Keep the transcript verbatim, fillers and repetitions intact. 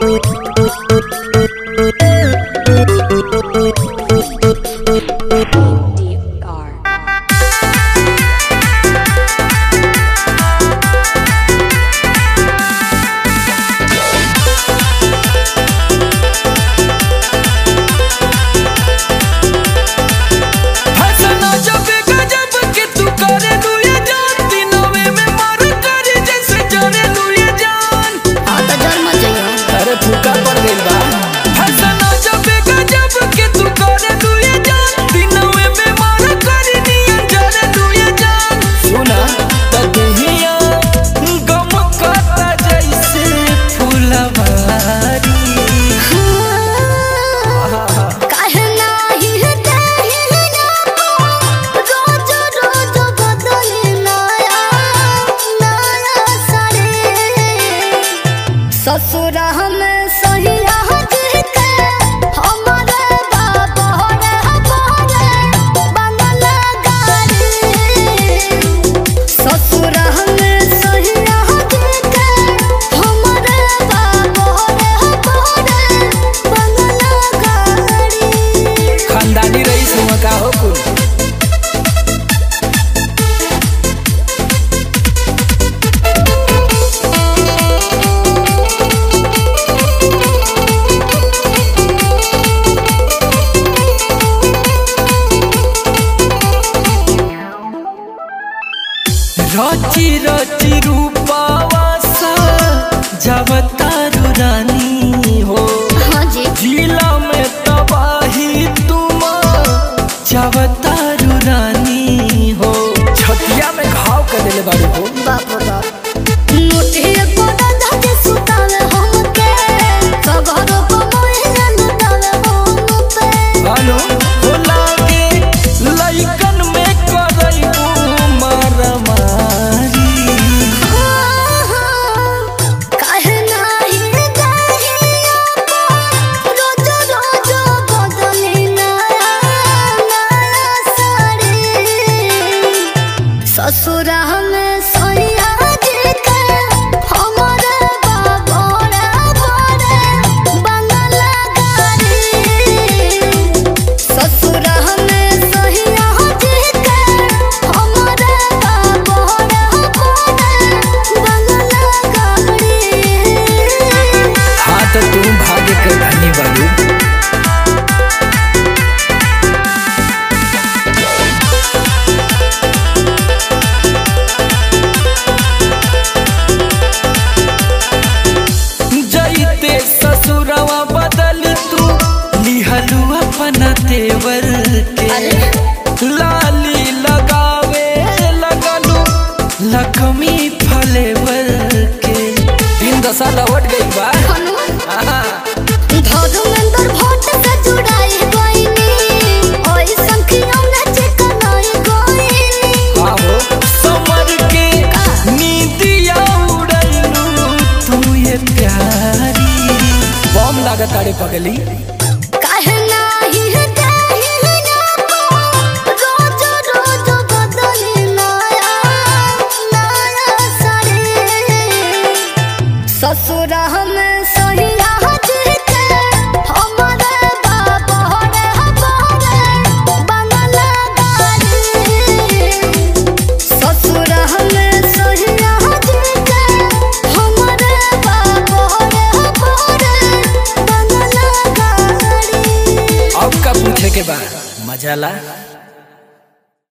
ससुरा हमें सही हमारे बाबा बंगल गाड़ी ससुरा हमें सही हमारे बाबा बंगल गाड़ी खानदानी रईस हुआ का हो कुल रची रची रूपावा सा जवतारू रानी हो जिला में तबाही तुम जवतारू रानी हो छतिया में घाव कर देले बाड़ी हो बाप रे नोटिया कोदा धके सुतावे हमके सगरो को मोहिना लुटावे हमके हालो हो लागे लइकन में करइबू मारा मारी काहे नाही कहिया रोज रोज बदली नया नया साड़ी ससुरा हमें सैया तेवर के लाली लगावे लगलू लक्ष्मी फलेवर के तीन दशा लौट गई बा धर्मेंद्र भट्ट से जुड़ाई गईनी ओई संखियों ने चिकनाई गईनी आहो समर के नींदिया उड़लू तू ये प्यारी बम लागत आड़े पगली काहे नाही रोज रोज बदली नया नया साड़ी ससुरा हमें सही हमारे बाबा बंगल गाड़ी ससुरा हमें सही हमारे बाबा बंगल गाड़ी अब का पूछे के बाद मजा ला।